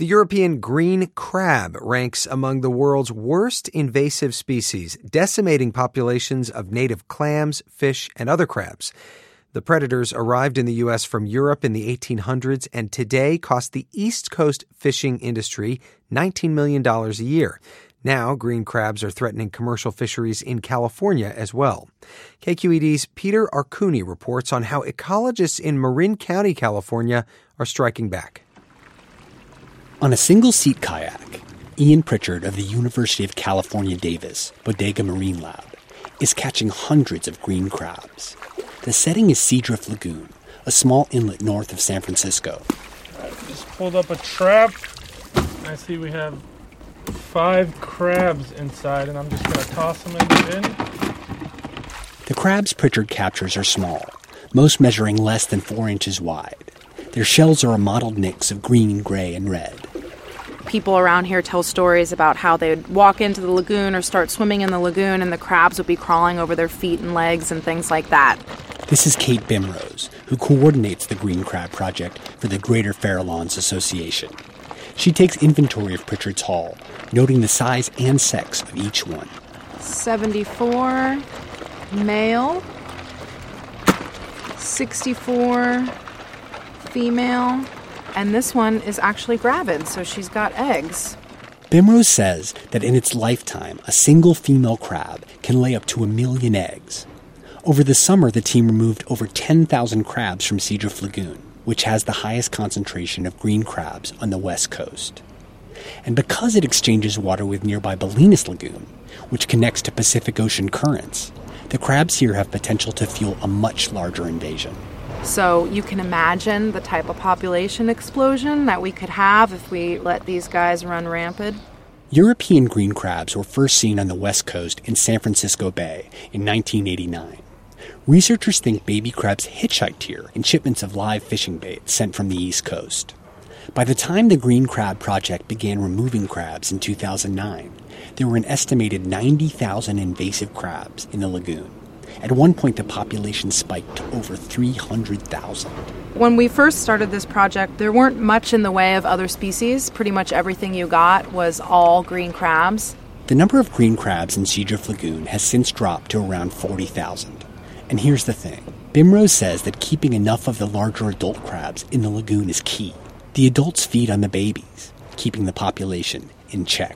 The European green crab ranks among the world's worst invasive species, decimating populations of native clams, fish, and other crabs. The predators arrived in the U.S. from Europe in the 1800s and today cost the East Coast fishing industry $19 million a year. Now, green crabs are threatening commercial fisheries in California as well. KQED's Peter Arcuni reports on how ecologists in Marin County, California, are striking back. On a single-seat kayak, Ian Pritchard of the University of California, Davis Bodega Marine Lab is catching hundreds of green crabs. The setting is Seadrift Lagoon, a small inlet north of San Francisco. I just pulled up a trap. I see we have 5 crabs inside, and I'm just going to toss them in the bin. The crabs Pritchard captures are small, most measuring less than 4 inches wide. Their shells are a mottled mix of green, gray, and red. People around here tell stories about how they'd walk into the lagoon or start swimming in the lagoon and the crabs would be crawling over their feet and legs and things like that. This is Kate Bimrose, who coordinates the Green Crab Project for the Greater Farallones Association. She takes inventory of Pritchard's haul, noting the size and sex of each one. 74 male, 64 female, and this one is actually gravid, so she's got eggs. Bimrose says that in its lifetime, a single female crab can lay up to 1 million eggs. Over the summer, the team removed over 10,000 crabs from Seadrift Lagoon, which has the highest concentration of green crabs on the West Coast. And because it exchanges water with nearby Bolinas Lagoon, which connects to Pacific Ocean currents, the crabs here have potential to fuel a much larger invasion. So you can imagine the type of population explosion that we could have if we let these guys run rampant. European green crabs were first seen on the West Coast in San Francisco Bay in 1989. Researchers think baby crabs hitchhiked here in shipments of live fishing bait sent from the East Coast. By the time the Green Crab Project began removing crabs in 2009, there were an estimated 90,000 invasive crabs in the lagoon. At one point, the population spiked to over 300,000. When we first started this project, there weren't much in the way of other species. Pretty much everything you got was all green crabs. The number of green crabs in Seadrift Lagoon has since dropped to around 40,000. And here's the thing. Bimrose says that keeping enough of the larger adult crabs in the lagoon is key. The adults feed on the babies, keeping the population in check.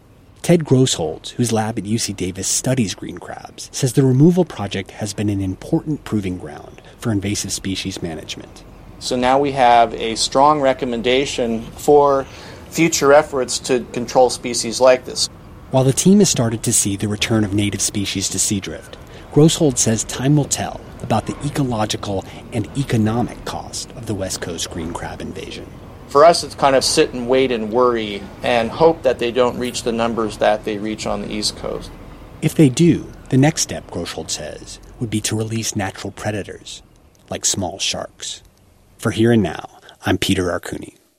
Ted Grossholz, whose lab at UC Davis studies green crabs, says the removal project has been an important proving ground for invasive species management. So now we have a strong recommendation for future efforts to control species like this. While the team has started to see the return of native species to Seadrift, Grossholz says time will tell about the ecological and economic cost of the West Coast green crab invasion. For us, it's kind of sit and wait and worry and hope that they don't reach the numbers that they reach on the East Coast. If they do, the next step, Grossholz says, would be to release natural predators, like small sharks. For Here and Now, I'm Peter Arcuni.